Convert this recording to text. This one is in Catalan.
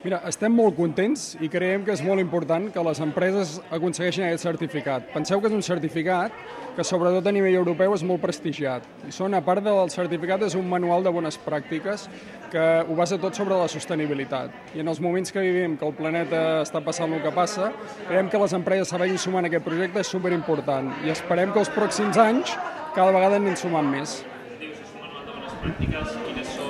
Mira, estem molt contents i creiem que és molt important que les empreses aconsegueixin aquest certificat. Penseu que és un certificat que sobretot a nivell europeu és molt prestigiat. I a part del certificat, és un manual de bones pràctiques que ho basa tot sobre la sostenibilitat. I en els moments que vivim, que el planeta està passant el que passa, creiem que les empreses se vagin sumant a aquest projecte és superimportant i esperem que els pròxims anys cada vegada n'hi sumant més. Dius, és un manual de bones pràctiques, quines